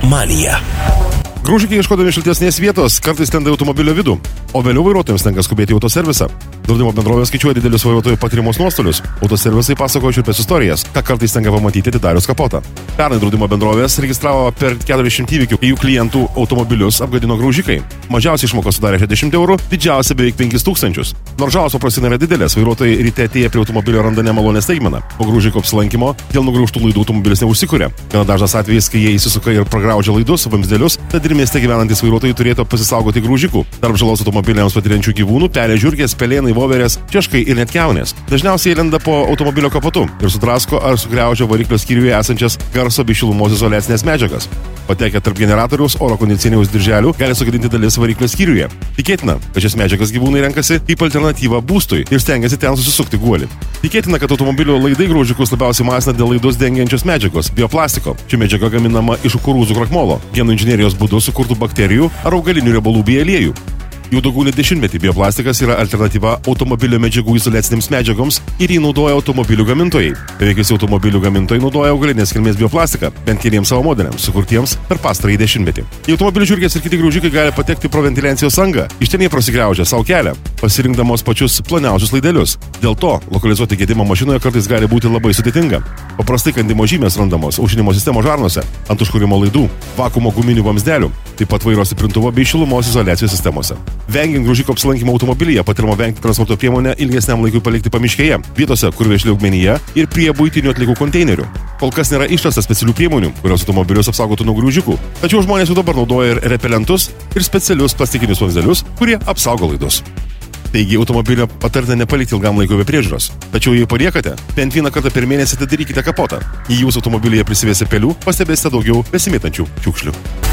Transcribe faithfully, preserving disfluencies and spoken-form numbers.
manija. Graužikai ieškodami šiltesnės vietos kartais lenda į automobilio vidų, o vėliau vairuotojams tenka skubėti į autoservisą. Draudimo bendrovė skaičiuoja didelius vairuotojų patirimus nuostolius. Autoservisai pasakoja šiurpias istorijas, ką kartais tenka pamatyti atidarius kapotą. Pernai draudimo bendrovės registravo per keturiasdešimt įvykių, kai jų klientų automobilius apgadino graužikai. Mažiausiai išmokos sudarė šešiasdešimt eurų, didžiausia beveik penkis tūkstančius. Nors žalos paprastai nėra didelės, vairuotojai ryte atėję prie automobilio randa nemalonę staigmeną. Po graužiko apsilankimo dėl nugraužtų laidų automobilis neužsikuria. Gana dažnas atvejis, kai jie įsisuka ir pragraužia laidus, vamzdelius, tad ir mieste gyvenantys vairuotojai turėtų pasisaugoti graužikų. Tarp žalos automobiliams patiriančių gyvūnų pelė žiurkės, pelėnai, voverės, češkai ir net kiaunės. Dažniausiai lenda po automobilio kapotu ir sudrasko ar sugriaužia variklio skyriuje esančias garso bei šilumos izoliacinės medžiagas. Patekę tarp generatoriaus oro kondicionieriaus dirželių gali sugadinti dalis variklio skyriuje. Tikėtina, kad šias medžiagas gyvūnai renkasi kaip alternatyvą būstui ir stengiasi ten susisukti guolį. Tikėtina, kad automobilio laidai graužikus labiausiai masina dėl laidus dengiančios medžiagos – bioplastiko. Ši medžiaga gaminama iš kukurūzų krakmolo, genų inžinerijos būdu sukurtų bakterijų ar augalinių riebalų bei aliejų. Jau daugiau nei dešimtmetį bioplastikas yra alternatyva automobilio medžiagų izoliacinėms medžiagoms ir jį naudoja automobilių gamintojai. Beveik visi automobilių gamintojai naudoja augalinės kilmės bioplastiką, bent keliems savo modeliams, sukurtiems per pastarąjį dešimtmetį. Į automobilių žiurkės ir kiti graužikai gali patekti pro ventiliacijos angą, iš ten jie prasigraužia savo kelią, pasirinkdamos pačius ploniausius laidelius. Dėl to lokalizuoti gedimą mašinoje kartais gali būti labai sudėtinga. Paprastai kandimo žymės randamos aušinimo sistemos žarnose, ant užkūrimo laidų, vakuumo guminių vamzdelių, taip pat vairo stiprintuvo bei šilumos izoliacijos sistemose. Vengiant graužiko apsilankymą automobilyje, patariama vengti transporto priemonę ilgesniam laikui palikti pamiškėje, vietose, kur vešli augmenyje ir prie buitinių atliekų konteinerių. Kol kas nėra išrasta specialių priemonių, kurios automobilius apsaugotų nuo graužikų, tačiau žmonės jau dabar naudoja ir repelentus, ir specialius plastikinius vamzdelius, kurie apsaugo laidus. Taigi automobilio patartina nepalikti ilgam laikui be priežiūros. Tačiau jei paliekate, bent vieną kartą per mėnesį atidarykite kapotą. Jei jūsų automobilyje prisivėsia pelių, pastebėsite daugiau besimėtančių šiukšlių.